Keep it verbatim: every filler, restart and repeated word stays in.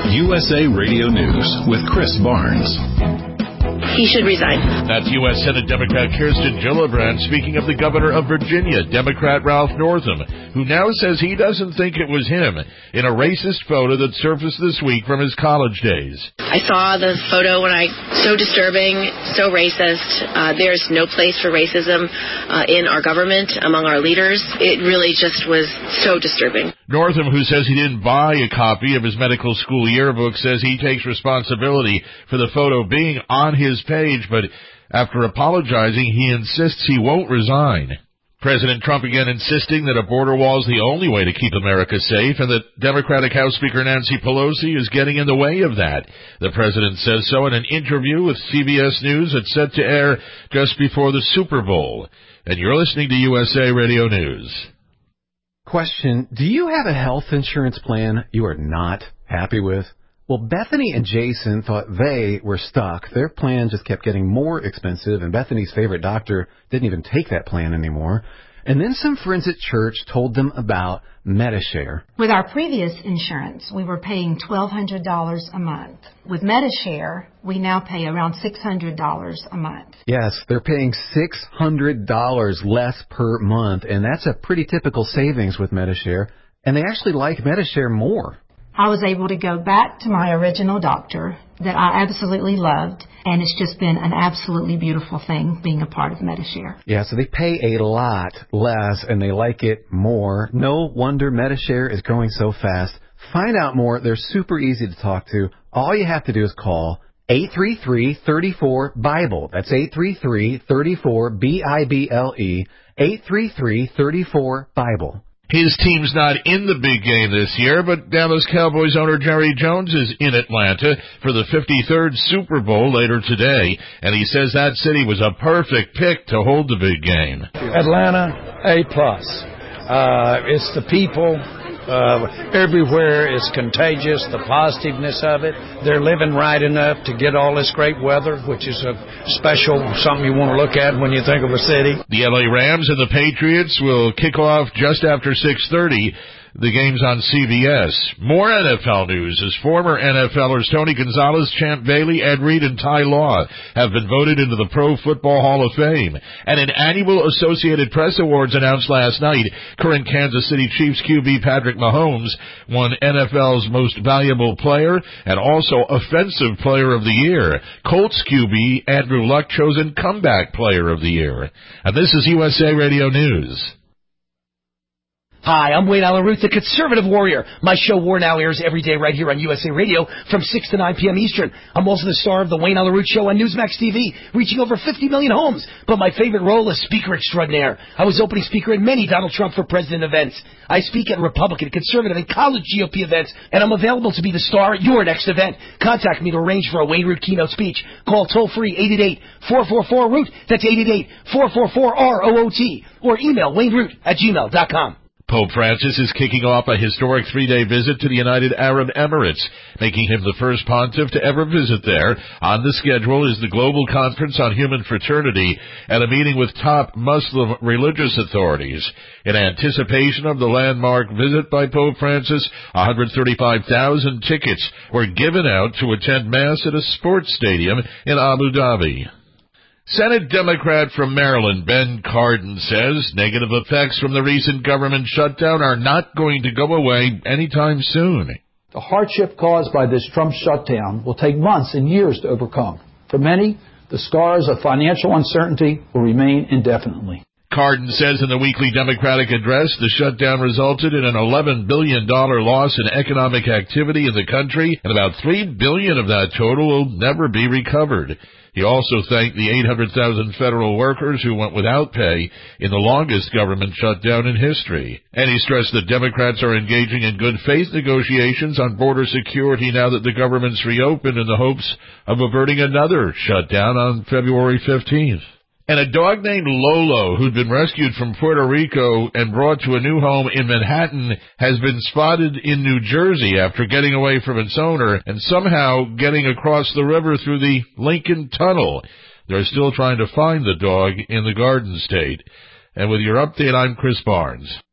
U S A Radio News with Chris Barnes. He should resign. That's U S Senate Democrat Kirsten Gillibrand speaking of the governor of Virginia, Democrat Ralph Northam, who now says he doesn't think it was him in a racist photo that surfaced this week from his college days. I saw the photo when I, so disturbing, so racist. Uh, there's no place for racism uh, in our government, among our leaders. It really just was so disturbing. Northam, who says he didn't buy a copy of his medical school yearbook, says he takes responsibility for the photo being on his page, but after apologizing, he insists he won't resign. President Trump again insisting that a border wall is the only way to keep America safe, and that Democratic House Speaker Nancy Pelosi is getting in the way of that. The president says so in an interview with C B S News that's set to air just before the Super Bowl. And you're listening to U S A Radio News. Question, do you have a health insurance plan you are not happy with? Well, Bethany and Jason thought they were stuck. Their plan just kept getting more expensive, and Bethany's favorite doctor didn't even take that plan anymore. And then some friends at church told them about Medi-Share. With our previous insurance, we were paying twelve hundred dollars a month. With Medi-Share, we now pay around six hundred dollars a month. Yes, they're paying six hundred dollars less per month, and that's a pretty typical savings with Medi-Share. And they actually like Medi-Share more. I was able to go back to my original doctor that I absolutely loved, and it's just been an absolutely beautiful thing being a part of Medi-Share. Yeah, so they pay a lot less, and they like it more. No wonder Medi-Share is growing so fast. Find out more. They're super easy to talk to. All you have to do is call eight three three, three four, BIBLE. That's eight three three, three four, B I B L E, eight three three, three four, BIBLE. His team's not in the big game this year, but Dallas Cowboys owner Jerry Jones is in Atlanta for the fifty-third Super Bowl later today, and he says that city was a perfect pick to hold the big game. Atlanta, A plus. Uh, it's the people. Uh, everywhere is contagious, the positiveness of it. They're living right enough to get all this great weather, which is a special, something you want to look at when you think of a city. The L A Rams and the Patriots will kick off just after six thirty. The game's on C B S. More N F L news as former N F L ers Tony Gonzalez, Champ Bailey, Ed Reed, and Ty Law have been voted into the Pro Football Hall of Fame. And an annual Associated Press Awards announced last night. Current Kansas City Chiefs Q B Patrick Mahomes won N F L's Most Valuable Player and also Offensive Player of the Year. Colts Q B Andrew Luck chosen Comeback Player of the Year. And this is U S A Radio News. Hi, I'm Wayne Allen Root, the Conservative Warrior. My show War Now airs every day right here on U S A Radio from six to nine p.m. Eastern. I'm also the star of the Wayne Allen Root Show on Newsmax T V, reaching over fifty million homes. But my favorite role is Speaker Extraordinaire. I was opening speaker at many Donald Trump for President events. I speak at Republican, Conservative, and college G O P events, and I'm available to be the star at your next event. Contact me to arrange for a Wayne Root keynote speech. Call toll-free eight eight eight, four four four, root. That's eight eight eight, four four four, R O O T. Or email wayneroot at gmail dot com. Pope Francis is kicking off a historic three-day visit to the United Arab Emirates, making him the first pontiff to ever visit there. On the schedule is the Global Conference on Human Fraternity and a meeting with top Muslim religious authorities. In anticipation of the landmark visit by Pope Francis, one hundred thirty-five thousand tickets were given out to attend Mass at a sports stadium in Abu Dhabi. Senate Democrat from Maryland, Ben Cardin, says negative effects from the recent government shutdown are not going to go away anytime soon. The hardship caused by this Trump shutdown will take months and years to overcome. For many, the scars of financial uncertainty will remain indefinitely. Cardin says in the weekly Democratic address the shutdown resulted in an eleven billion dollars loss in economic activity in the country, and about three billion dollars of that total will never be recovered. He also thanked the eight hundred thousand federal workers who went without pay in the longest government shutdown in history. And he stressed that Democrats are engaging in good faith negotiations on border security now that the government's reopened in the hopes of averting another shutdown on February fifteenth. And a dog named Lolo, who'd been rescued from Puerto Rico and brought to a new home in Manhattan, has been spotted in New Jersey after getting away from its owner and somehow getting across the river through the Lincoln Tunnel. They're still trying to find the dog in the Garden State. And with your update, I'm Chris Barnes.